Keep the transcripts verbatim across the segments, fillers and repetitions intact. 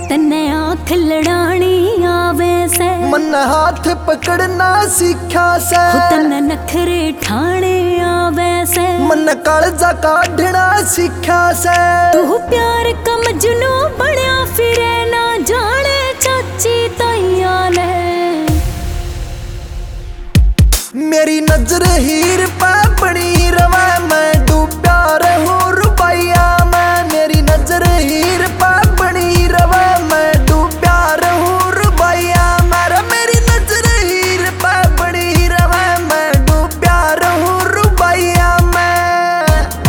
तन्ने आँख लड़ानी आवे से, मन हाथ पकड़ना सीखा से, तन्ने नखरे ठाणे आवे से, मन कालजा काढ़ना सीखा से। तू प्यार का मजनू बनया फिरे ना जाने चाची ताइया ने। मेरी नजर हीर पे बनी रवा, मैं डूबा रहूं रुपया में। मेरी नजर हीर पे बनी रवा, मैं डूबा रहूं रुपया में। मेरी नजर हीर पे बनी रवा, मैं डूबा रहूं रुपया में।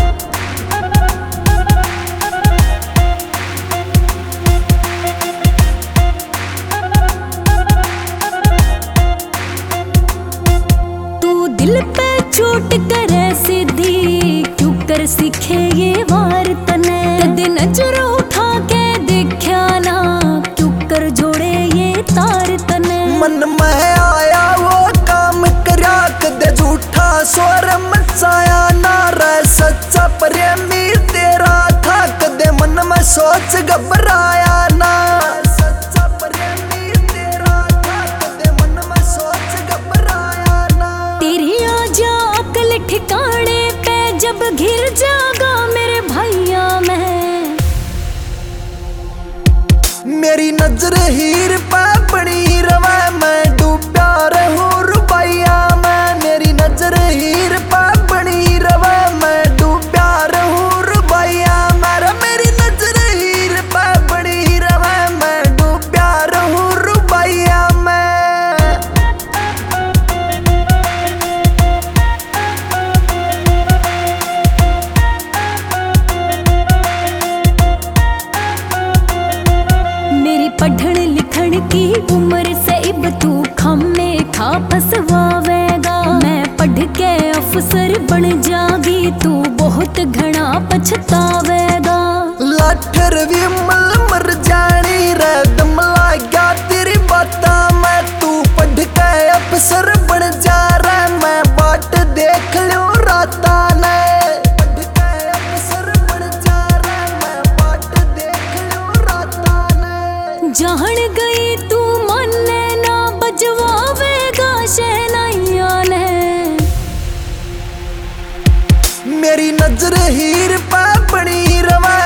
तू दिल पे छूट करे सीधी, क्यों कर सीखे ये वार तने। कदे नजर उठा के देखा ना, क्यों कर जोड़े ये तार तने। मन में आया वो काम करया, कदे झूठा स्वर मचाया ना। रह सच्चा प्रेमी तेरा था, कदे मन में सोच घबराया ना। सच्चा प्रेमी तेरा था, कदे मन में सोच घबराया ना। तेरी आजा अकल ठिकाने पे जब घिर जागा मेरे भैया में। मेरी नजर हीर पे बनी रवा, मैं डूबा रहूं रुपया में। मेरी नजर हीर पे बनी रवा, मैं डूबा रहूं रुपया में। मेरी नजर हीर पे बनी रवा, मैं डूबा रहूं रुपया में। मेरी पढ़न लिखन की उम्र से इब तू खम्मे खा फसवावेगा। मैं पढ़ के अफसर बन जागी, तू बहुत घना पछतावेगा। लाठर भी मल मर जानी रे, दम लाग्या तेरी बाता में। तू पढ़ के अफसर बन जा रहा, मैं बाट देख लूं राता ने। पढ़ के अफसर बन जा रहा, मैं बाट देख लूं राता ने। जान गई तू माने ना, बजवावेगा शहनाइया ने। मेरी नजर हीर पे बनी रवा,